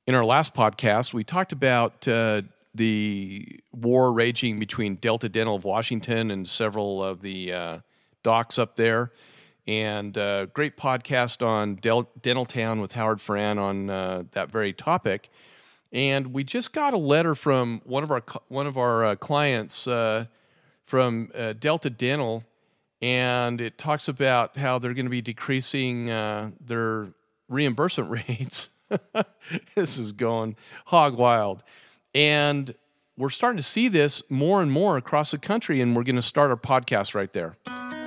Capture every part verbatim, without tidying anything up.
In our last podcast, we talked about uh, the war raging between Delta Dental of Washington and several of the uh, docs up there. And uh, great podcast on Del- Dental Town with Howard Fran on uh, that very topic. And we just got a letter from one of our one of our uh, clients uh, from uh, Delta Dental, and it talks about how they're going to be decreasing uh, their reimbursement rates. This is going hog wild. And we're starting to see this more and more across the country, and we're going to start our podcast right there.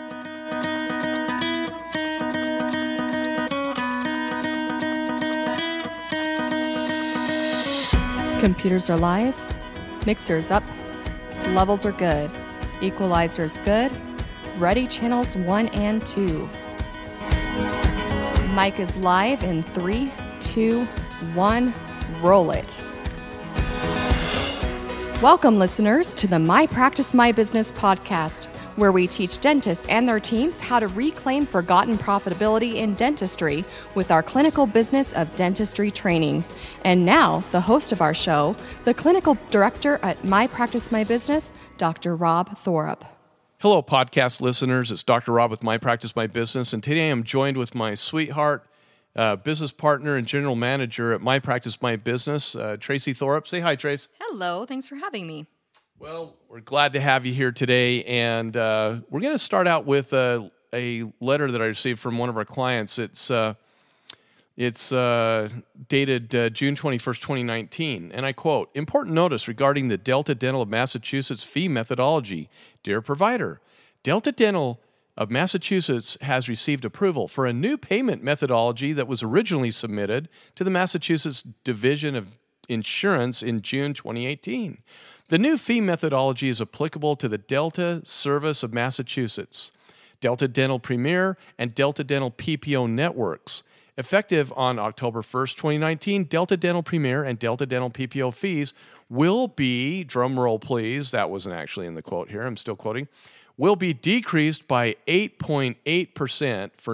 Computers are live, mixers up, levels are good, equalizers good, ready channels one and two. Mic is live in three, two, one, roll it. Welcome, listeners, to the My Practice, My Business podcast, where we teach dentists and their teams how to reclaim forgotten profitability in dentistry with our clinical business of dentistry training. And now, the host of our show, the clinical director at My Practice, My Business, Doctor Rob Thorup. Hello, podcast listeners. It's Doctor Rob with My Practice, My Business, and today I'm joined with my sweetheart, uh, business partner and general manager at My Practice, My Business, uh, Tracy Thorup. Say hi, Trace. Hello. Thanks for having me. Well, we're glad to have you here today, and uh, we're going to start out with a, a letter that I received from one of our clients. It's uh, it's uh, dated uh, June twenty-first, twenty nineteen, and I quote, "Important notice regarding the Delta Dental of Massachusetts fee methodology. Dear provider, Delta Dental of Massachusetts has received approval for a new payment methodology that was originally submitted to the Massachusetts Division of Insurance in June twenty eighteen. The new fee methodology is applicable to the Delta Service of Massachusetts, Delta Dental Premier, and Delta Dental P P O networks. Effective on October first, twenty nineteen, Delta Dental Premier and Delta Dental P P O fees will be, drum roll please, that wasn't actually in the quote here, I'm still quoting, will be decreased by eight point eight percent for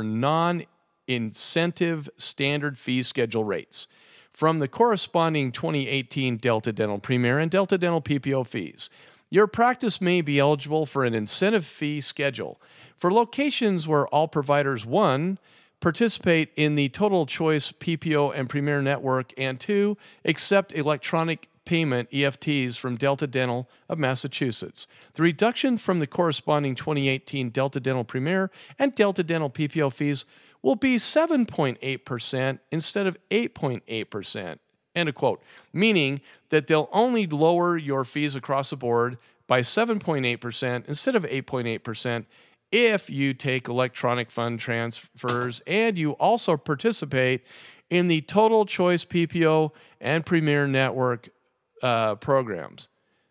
non-incentive standard fee schedule rates from the corresponding twenty eighteen Delta Dental Premier and Delta Dental P P O fees. Your practice may be eligible for an incentive fee schedule for locations where all providers, one, participate in the Total Choice P P O and Premier network, and two, accept electronic payment E F Ts from Delta Dental of Massachusetts. The reduction from the corresponding twenty eighteen Delta Dental Premier and Delta Dental P P O fees will be seven point eight percent instead of eight point eight percent, end of quote, meaning that they'll only lower your fees across the board by seven point eight percent instead of eight point eight percent if you take electronic fund transfers and you also participate in the Total Choice P P O and Premier Network uh, programs.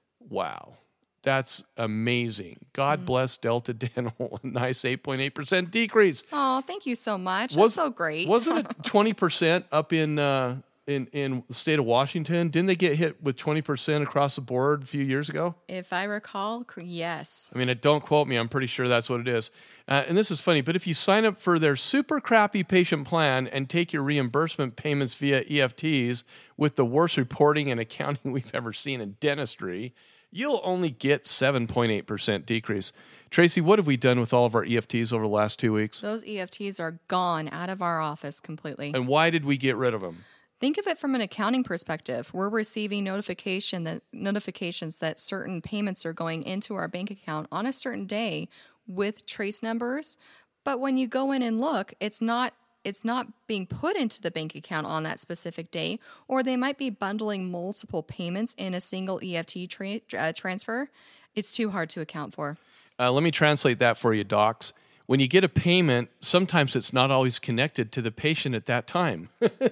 Wow. That's amazing. God mm. bless Delta Dental. A nice eight point eight percent decrease. Oh, thank you so much. Was, That's so great. Wasn't it twenty percent up in uh, in in the state of Washington? Didn't they get hit with twenty percent across the board a few years ago? If I recall, yes. I mean, don't quote me. I'm pretty sure that's what it is. Uh, and this is funny, but if you sign up for their super crappy patient plan and take your reimbursement payments via E F Ts with the worst reporting and accounting we've ever seen in dentistry, you'll only get seven point eight percent decrease. Tracy, what have we done with all of our E F Ts over the last two weeks? Those E F Ts are gone out of our office completely. And why did we get rid of them? Think of it from an accounting perspective. We're receiving notification that notifications that certain payments are going into our bank account on a certain day with trace numbers. But when you go in and look, it's not it's not being put into the bank account on that specific day, or they might be bundling multiple payments in a single E F T tra- uh, transfer. It's too hard to account for. Uh, let me translate that for you, docs. When you get a payment, sometimes it's not always connected to the patient at that time.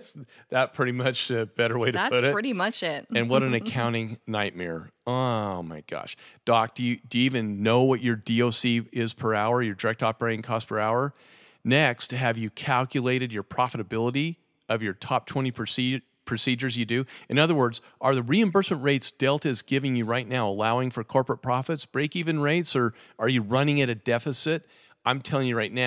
That pretty much a better way to That's put it. That's pretty much it. And what an accounting nightmare. Oh, my gosh. Doc, do you, do you even know what your D O C is per hour, your direct operating cost per hour? Next, have you calculated your profitability of your top twenty proce- procedures you do? In other words, are the reimbursement rates Delta is giving you right now allowing for corporate profits, break-even rates, or are you running at a deficit? I'm telling you right now,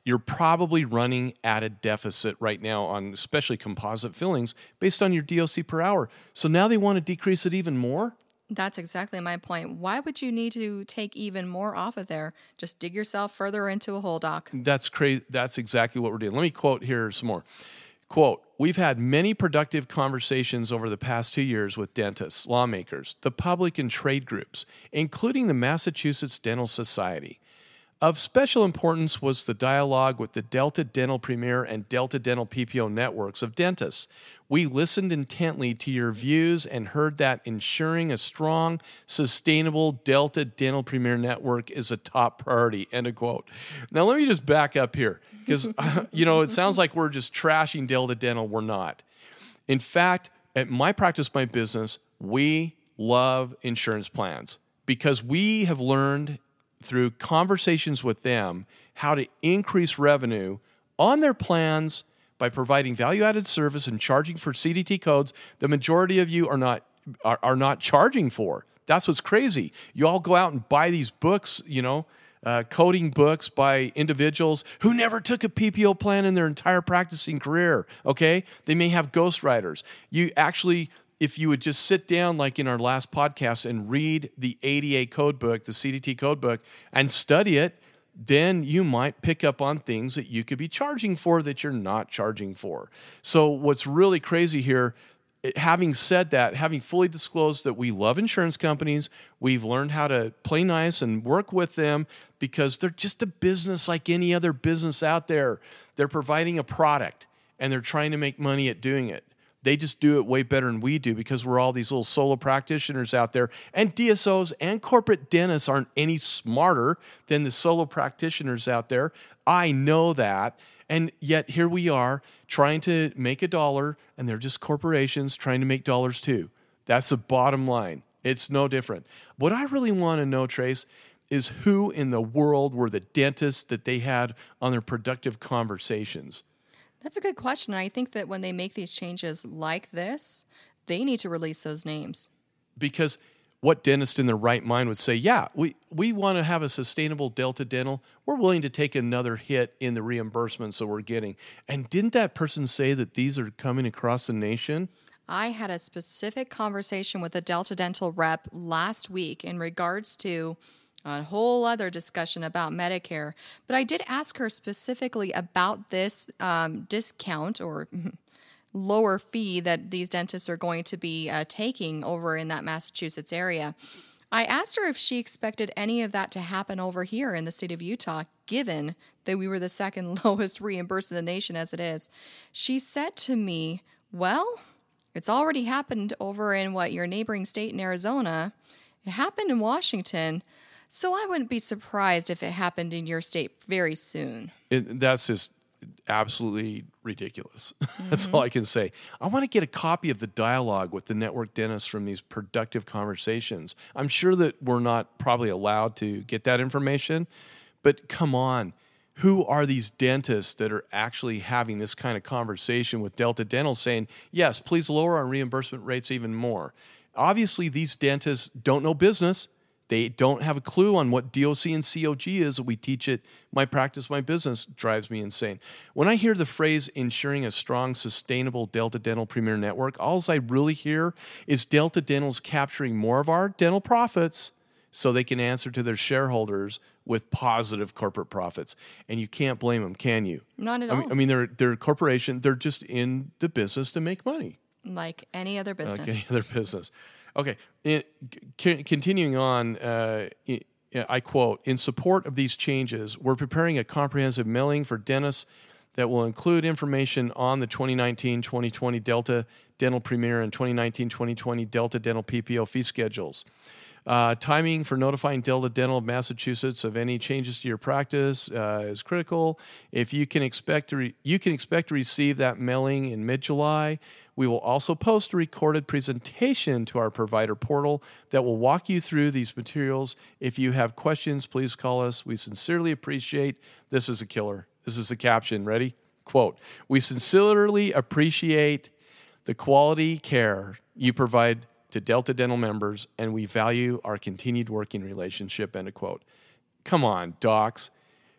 you're probably running at a deficit right now on especially composite fillings based on your D O C per hour. So now they want to decrease it even more? That's exactly my point. Why would you need to take even more off of there? Just dig yourself further into a hole, Doc. That's crazy. That's exactly what we're doing. Let me quote here some more. Quote, we've had many productive conversations over the past two years with dentists, lawmakers, the public, and trade groups, including the Massachusetts Dental Society. Of special importance was the dialogue with the Delta Dental Premier and Delta Dental P P O networks of dentists. We listened intently to your views and heard that ensuring a strong, sustainable Delta Dental Premier network is a top priority, end of quote. Now, let me just back up here because, you know, it sounds like we're just trashing Delta Dental. We're not. In fact, at My Practice, My Business, we love insurance plans because we have learned through conversations with them how to increase revenue on their plans by providing value-added service and charging for C D T codes the majority of you are not are, are not charging for. That's what's crazy. You all go out and buy these books, you know, uh, coding books by individuals who never took a P P O plan in their entire practicing career, okay? They may have ghostwriters. You actually... If you would just sit down, like in our last podcast, and read the A D A code book, the C D T code book, and study it, then you might pick up on things that you could be charging for that you're not charging for. So what's really crazy here, having said that, having fully disclosed that we love insurance companies, we've learned how to play nice and work with them because they're just a business like any other business out there. They're providing a product, and they're trying to make money at doing it. They just do it way better than we do because we're all these little solo practitioners out there. And D S Os and corporate dentists aren't any smarter than the solo practitioners out there. I know that. And yet here we are trying to make a dollar, and they're just corporations trying to make dollars too. That's the bottom line. It's no different. What I really want to know, Trace, is who in the world were the dentists that they had on their productive conversations? That's a good question. I think that when they make these changes like this, they need to release those names. Because what dentist in their right mind would say, yeah, we, we want to have a sustainable Delta Dental. We're willing to take another hit in the reimbursements that we're getting. And didn't that person say that these are coming across the nation? I had a specific conversation with a Delta Dental rep last week in regards to a whole other discussion about Medicare, but I did ask her specifically about this um, discount or lower fee that these dentists are going to be uh, taking over in that Massachusetts area. I asked her if she expected any of that to happen over here in the state of Utah, given that we were the second lowest reimbursed in the nation as it is. She said to me, well, it's already happened over in what, your neighboring state in Arizona. It happened in Washington. So I wouldn't be surprised if it happened in your state very soon. It, that's just absolutely ridiculous. Mm-hmm. That's all I can say. I want to get a copy of the dialogue with the network dentists from these productive conversations. I'm sure that we're not probably allowed to get that information, but come on. Who are these dentists that are actually having this kind of conversation with Delta Dental saying, yes, please lower our reimbursement rates even more? Obviously, these dentists don't know business. They don't have a clue on what D O C and C O G is that we teach at My Practice, My Business. Drives me insane. When I hear the phrase ensuring a strong, sustainable Delta Dental Premier Network, all I really hear is Delta Dental's capturing more of our dental profits so they can answer to their shareholders with positive corporate profits. And you can't blame them, can you? Not at I all. Mean, I mean, they're, they're a corporation. They're just in the business to make money. Like any other business. Like any other business. Okay, in, c- continuing on, uh, I quote, in support of these changes, we're preparing a comprehensive mailing for dentists that will include information on the twenty nineteen twenty twenty Delta Dental Premier and twenty nineteen twenty twenty Delta Dental P P O fee schedules. Uh, timing for notifying Delta Dental of Massachusetts of any changes to your practice uh, is critical. If you can expect to re- you can expect to receive that mailing in mid-July. We will also post a recorded presentation to our provider portal that will walk you through these materials. If you have questions, please call us. We sincerely appreciate. This is a killer. This is the caption. Ready? Quote, we sincerely appreciate the quality care you provide to Delta Dental members, and we value our continued working relationship, end of quote. Come on, docs.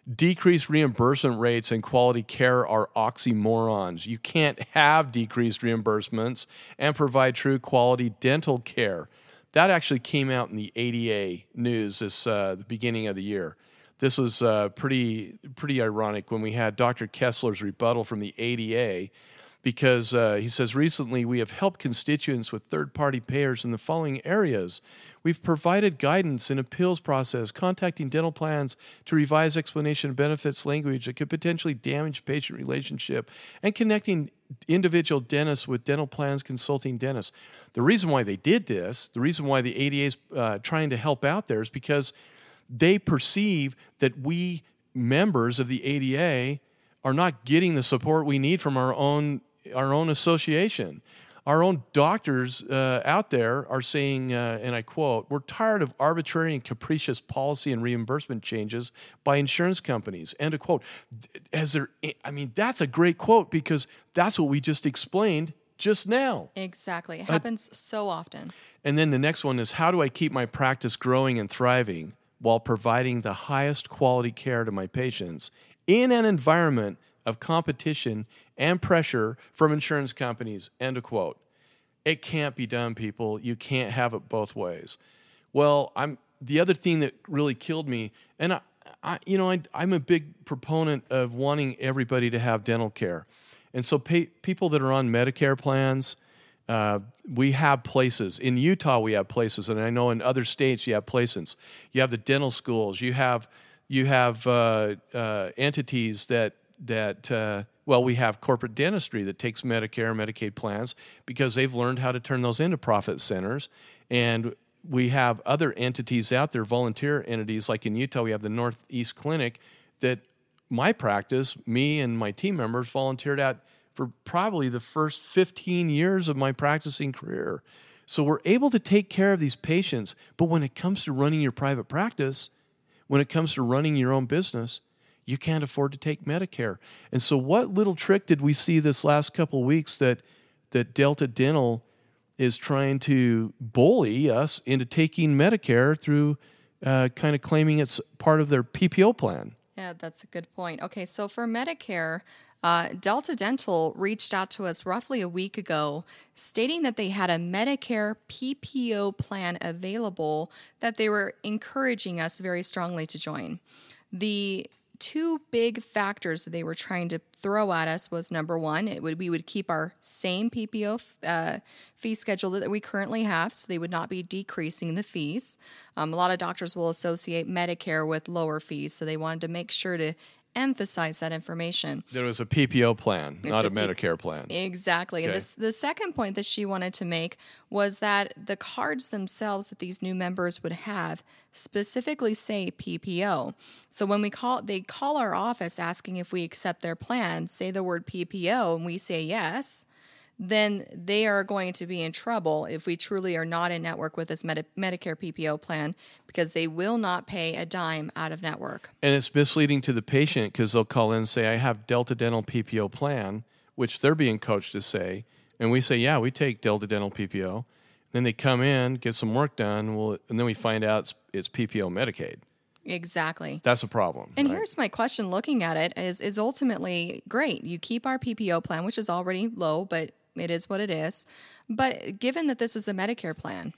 decreased reimbursement rates and quality care are oxymorons. You can't have decreased reimbursements and provide true quality dental care. That actually came out in the A D A news this uh, the beginning of the year. This was uh, pretty pretty ironic when we had Doctor Kessler's rebuttal from the A D A, because uh, he says, recently we have helped constituents with third-party payers in the following areas. We've provided guidance in appeals process, contacting dental plans to revise explanation of benefits language that could potentially damage patient relationship, and connecting individual dentists with dental plans consulting dentists. The reason why they did this, the reason why the A D A is uh, trying to help out there is because they perceive that we members of the A D A are not getting the support we need from our own our own association. Our own doctors uh, out there are saying, uh, and I quote, "We're tired of arbitrary and capricious policy and reimbursement changes by insurance companies." End of quote. As there, I mean, that's a great quote, because that's what we just explained just now. Exactly. It happens uh, so often. And then the next one is, how do I keep my practice growing and thriving while providing the highest quality care to my patients in an environment of competition and pressure from insurance companies? End of quote. It can't be done, people. You can't have it both ways. Well, I'm the other thing that really killed me, and I, I you know, I, I'm a big proponent of wanting everybody to have dental care, and so pay, people that are on Medicare plans, uh, we have places in Utah. We have places, and I know in other states you have places. You have the dental schools. You have you have uh, uh, entities that that. Uh, Well, we have corporate dentistry that takes Medicare and Medicaid plans because they've learned how to turn those into profit centers. And we have other entities out there, volunteer entities, like in Utah, we have the Northeast Clinic that my practice, me and my team members volunteered at for probably the first fifteen years of my practicing career. So we're able to take care of these patients. But when it comes to running your private practice, when it comes to running your own business, you can't afford to take Medicare. And so what little trick did we see this last couple of weeks that that Delta Dental is trying to bully us into taking Medicare through uh, kind of claiming it's part of their P P O plan? Yeah, that's a good point. Okay, so for Medicare, uh, Delta Dental reached out to us roughly a week ago stating that they had a Medicare P P O plan available that they were encouraging us very strongly to join. The two big factors that they were trying to throw at us was, number one, it would we would keep our same P P O uh, fee schedule that we currently have, so they would not be decreasing the fees. Um, a lot of doctors will associate Medicare with lower fees, so they wanted to make sure to emphasize that information. There was a P P O plan, It's not a, a P- Medicare plan. Exactly. Okay. And this, the second point that she wanted to make was that the cards themselves that these new members would have specifically say P P O. So when we call, they call our office asking if we accept their plan, say the word P P O, and we say yes, then they are going to be in trouble if we truly are not in network with this Medi- Medicare P P O plan, because they will not pay a dime out of network. And it's misleading to the patient, because they'll call in and say, I have Delta Dental P P O plan, which they're being coached to say. And we say, yeah, we take Delta Dental P P O. Then they come in, get some work done, well, and then we find out it's, it's P P O Medicaid. Exactly. That's a problem. And right? here's my question looking at it is, is ultimately great. You keep our P P O plan, which is already low, but it is what it is. But given that this is a Medicare plan,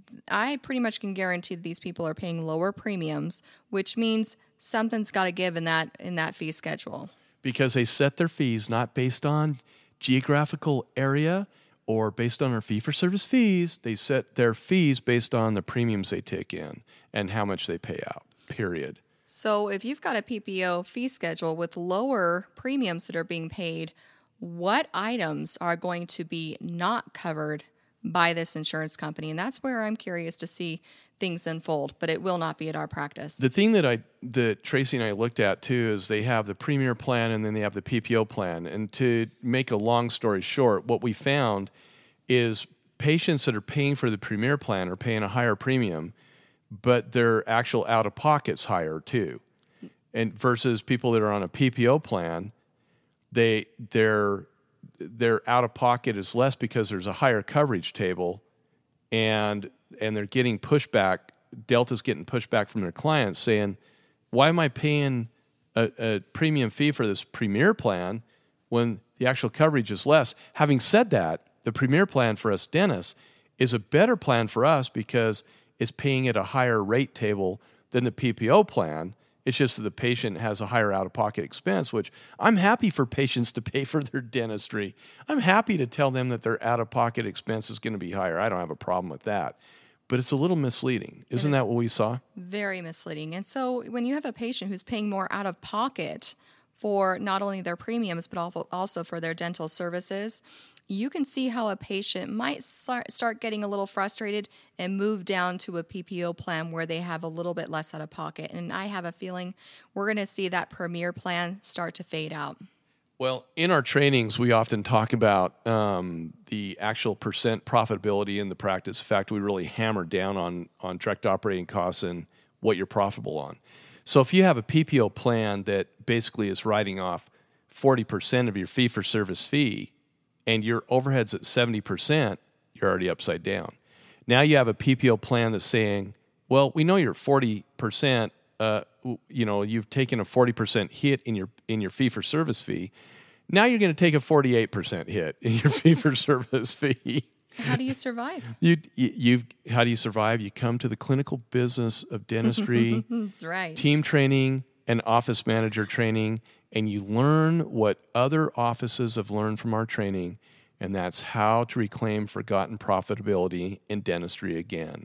I pretty much can guarantee that these people are paying lower premiums, which means something's got to give in that in that fee schedule. Because they set their fees not based on geographical area or based on our fee-for-service fees. They set their fees based on the premiums they take in and how much they pay out, period. So if you've got a P P O fee schedule with lower premiums that are being paid, what items are going to be not covered by this insurance company? And that's where I'm curious to see things unfold, but it will not be at our practice. The thing that I that Tracy and I looked at too is they have the Premier plan and then they have the P P O plan. And to make a long story short, what we found is patients that are paying for the Premier plan are paying a higher premium, but their actual out-of-pocket's higher too. And versus people that are on a P P O plan, they their their out of pocket is less because there's a higher coverage table, and and they're getting pushback. Delta's getting pushback from their clients saying, "Why am I paying a, a premium fee for this Premier plan when the actual coverage is less. Having said that, the Premier plan for us dentists is a better plan for us because it's paying at a higher rate table than the P P O plan. It's just that the patient has a higher out-of-pocket expense, which I'm happy for patients to pay for their dentistry. I'm happy to tell them that their out-of-pocket expense is going to be higher. I don't have a problem with that. But it's a little misleading. Isn't is that what we saw? Very misleading. And so when you have a patient who's paying more out-of-pocket for not only their premiums, but also for their dental services, you can see how a patient might start getting a little frustrated and move down to a P P O plan where they have a little bit less out of pocket. And I have a feeling we're going to see that Premier plan start to fade out. Well, in our trainings, we often talk about um, the actual percent profitability in the practice. In fact, we really hammer down on, on direct operating costs and what you're profitable on. So if you have a P P O plan that basically is writing off forty percent of your fee-for-service fee, and your overhead's at seventy percent, you're already upside down. Now you have a P P O plan that's saying, well, we know you're forty percent, uh, you know, you've taken a forty percent hit in your in your fee-for-service fee. Now you're going to take a forty-eight percent hit in your fee-for-service fee. How do you survive? You, you, you've, how do you survive? You come to the clinical business of dentistry, That's right. team training, and office manager training, and you learn what other offices have learned from our training, and that's how to reclaim forgotten profitability in dentistry again.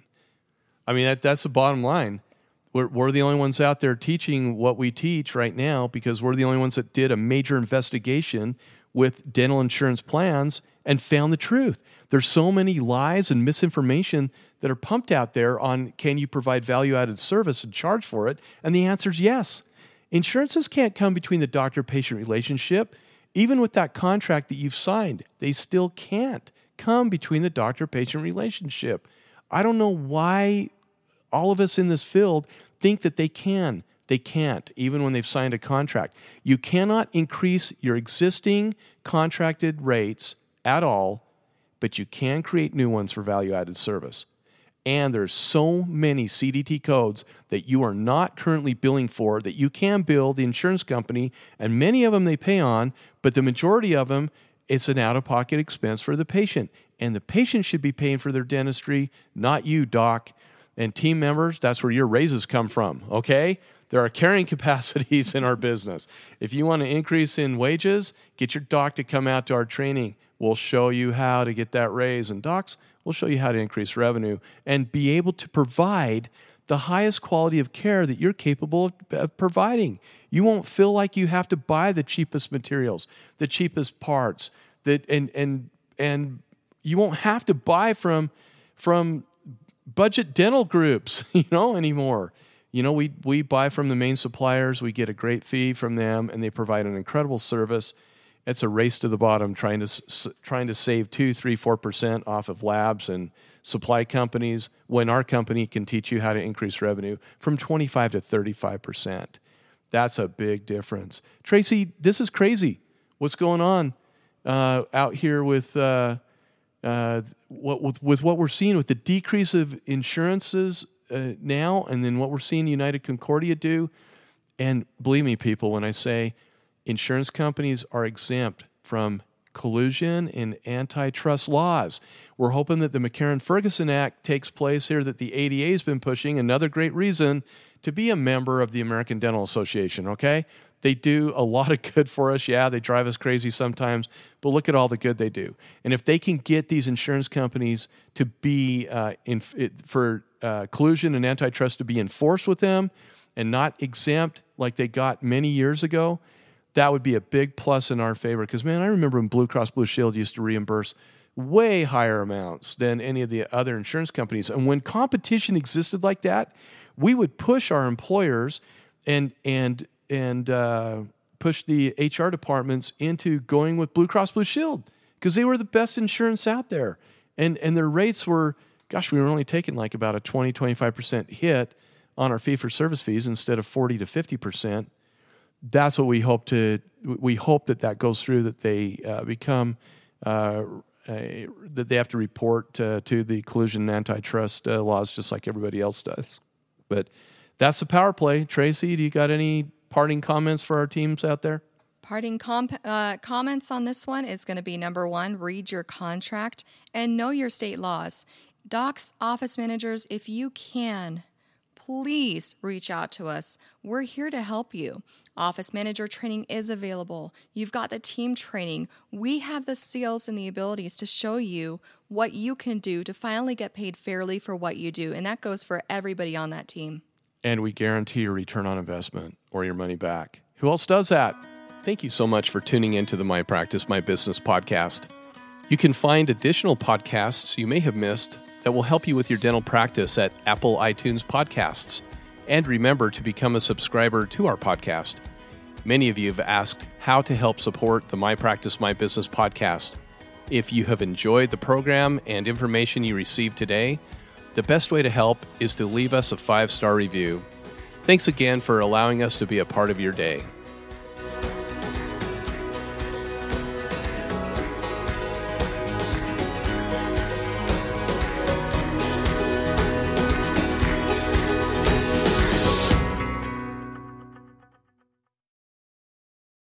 I mean, that, that's the bottom line. We're, we're the only ones out there teaching what we teach right now because we're the only ones that did a major investigation with dental insurance plans and found the truth. There's so many lies and misinformation that are pumped out there on can you provide value-added service and charge for it? And the answer is yes. Insurances can't come between the doctor-patient relationship. Even with that contract that you've signed, they still can't come between the doctor-patient relationship. I don't know why all of us in this field think that they can. They can't, even when they've signed a contract. You cannot increase your existing contracted rates at all, but you can create new ones for value-added service. And there's so many C D T codes that you are not currently billing for that you can bill the insurance company, and many of them they pay on, but the majority of them, it's an out-of-pocket expense for the patient. And the patient should be paying for their dentistry, not you, doc. And team members, that's where your raises come from, okay? There are carrying capacities in our business. If you want to increase in wages, get your doc to come out to our training. We'll show you how to get that raise. And docs, we'll show you how to increase revenue and be able to provide the highest quality of care that you're capable of providing. You won't feel like you have to buy the cheapest materials, the cheapest parts, that and and and you won't have to buy from from budget dental groups, you know, anymore. You know, we we buy from the main suppliers, we get a great fee from them, and they provide an incredible service. It's a race to the bottom, trying to s- trying to save two, three, four percent off of labs and supply companies. When our company can teach you how to increase revenue from twenty-five to thirty-five percent, that's a big difference. Tracy, this is crazy. What's going on uh, out here with uh, uh, what with, with what we're seeing with the decrease of insurances uh, now, and then what we're seeing United Concordia do? And believe me, people, when I say insurance companies are exempt from collusion and antitrust laws. We're hoping that the McCarran-Ferguson Act takes place here, that the A D A has been pushing. Another great reason to be a member of the American Dental Association, okay? They do a lot of good for us. Yeah, they drive us crazy sometimes, but look at all the good they do. And if they can get these insurance companies to be, uh, in, for uh, collusion and antitrust to be enforced with them and not exempt like they got many years ago, that would be a big plus in our favor. Because, man, I remember when Blue Cross Blue Shield used to reimburse way higher amounts than any of the other insurance companies. And when competition existed like that, we would push our employers and and and uh, push the H R departments into going with Blue Cross Blue Shield because they were the best insurance out there. And and their rates were, gosh, we were only taking like about a twenty, twenty-five percent hit on our fee-for-service fees instead of forty to fifty percent. That's what we hope to. We hope that that goes through. That they uh, become uh, a, that they have to report uh, to the collusion and antitrust uh, laws, just like everybody else does. But that's the power play. Tracy, do you got any parting comments for our teams out there? Parting com- uh, comments on this one is going to be number one, read your contract and know your state laws. Docs, office managers, if you can, please reach out to us. We're here to help you. Office manager training is available. You've got the team training. We have the skills and the abilities to show you what you can do to finally get paid fairly for what you do. And that goes for everybody on that team. And we guarantee a return on investment or your money back. Who else does that? Thank you so much for tuning into the My Practice, My Business podcast. You can find additional podcasts you may have missed that will help you with your dental practice at Apple iTunes Podcasts. And remember to become a subscriber to our podcast. Many of you have asked how to help support the My Practice, My Business podcast. If you have enjoyed the program and information you received today, the best way to help is to leave us a five-star review. Thanks again for allowing us to be a part of your day.